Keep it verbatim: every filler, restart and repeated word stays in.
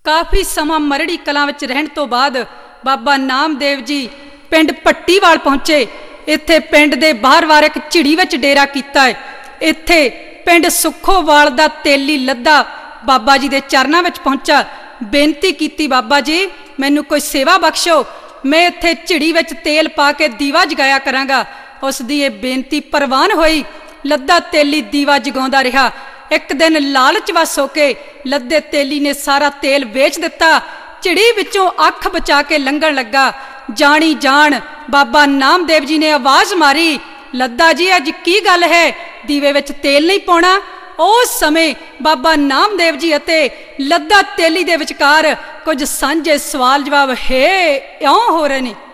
ਕਾਫੀ ਸਮਾਂ ਮਰੜੀ ਕਲਾਂ ਵਿੱਚ ਰਹਿਣ ਤੋਂ ਬਾਅਦ ਬਾਬਾ ਨਾਮਦੇਵ ਜੀ ਪਿੰਡ ਪੱਟੀਵਾਲ ਪਹੁੰਚੇ। ਇੱਥੇ ਪਿੰਡ ਦੇ ਬਾਹਰ-ਬਾਹਰ ਇੱਕ ਝਿੜੀ ਵਿੱਚ ਡੇਰਾ ਕੀਤਾ ਹੈ। ਇੱਥੇ ਪਿੰਡ ਸੁੱਖੋਵਾਲ ਦਾ ਤੇਲੀ ਲੱਦਾ ਬਾਬਾ ਜੀ ਦੇ ਚਰਨਾਂ ਵਿੱਚ ਪਹੁੰਚਾ। ਬੇਨਤੀ ਕੀਤੀ, ਬਾਬਾ ਜੀ ਮੈਨੂੰ ਕੋਈ ਸੇਵਾ ਬਖਸ਼ੋ, ਮੈਂ ਇੱਥੇ ਝਿੜੀ ਵਿੱਚ ਤੇਲ ਪਾ ਕੇ ਦੀਵਾ ਜਗਾਇਆ ਕਰਾਂਗਾ। ਉਸ ਦੀ ਇਹ ਬੇਨਤੀ ਪ੍ਰਵਾਨ ਹੋਈ। ਲੱਦਾ ਤੇਲੀ ਦੀਵਾ ਜਗਾਉਂਦਾ ਰਿਹਾ। ਇੱਕ ਦਿਨ ਲਾਲਚ ਵਸ ਹੋ ਕੇ ਲੱਦੇ ਤੇਲੀ ਨੇ ਸਾਰਾ ਤੇਲ ਵੇਚ ਦਿੱਤਾ। ਝਿੜੀ ਵਿੱਚੋਂ ਅੱਖ ਬਚਾ ਕੇ ਲੰਘਣ ਲੱਗਾ। ਜਾਣੀ ਜਾਣ ਬਾਬਾ ਨਾਮਦੇਵ ਜੀ ਨੇ ਆਵਾਜ਼ ਮਾਰੀ, ਲੱਦਾ ਜੀ ਅੱਜ ਕੀ ਗੱਲ ਹੈ, ਦੀਵੇ ਵਿੱਚ ਤੇਲ ਨਹੀਂ ਪਾਉਣਾ? ਉਸ ਸਮੇਂ ਬਾਬਾ ਨਾਮਦੇਵ ਜੀ ਅਤੇ ਲੱਦਾ ਤੇਲੀ ਦੇ ਵਿਚਕਾਰ ਕੁਝ ਸਾਂਝੇ ਸਵਾਲ ਜਵਾਬ ਹੈ ਇਉਂ ਹੋ ਰਹੇ ਨੇ।